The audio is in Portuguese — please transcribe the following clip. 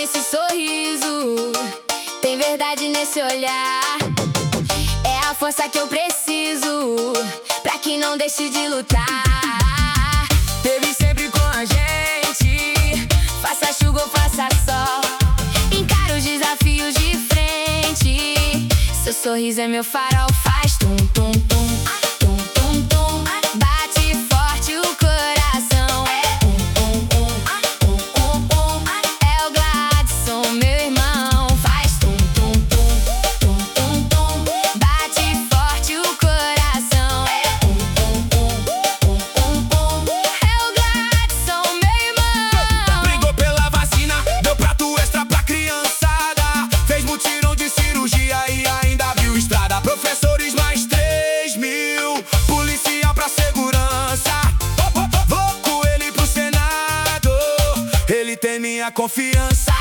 nesse sorriso, tem verdade nesse olhar. É a força que eu preciso pra que não deixe de lutar. Teve sempre com a gente, Faça chuva ou faça sol, encara os desafios de frente. Seu sorriso é meu farol, faz tum tum tum, tum tum tum. Bate forte o coração, é o Gladson, meu irmão. Faz tum tum tum, tum tum tum. Bate forte o coração, é o Gladson, meu irmão. brigou pela vacina, deu prato extra pra criançada, fez mutirão de cirurgia e ainda abriu estrada. Professores mais 3.000, policial pra segurança. Vou com ele pro Senado, ele tem minha confiança.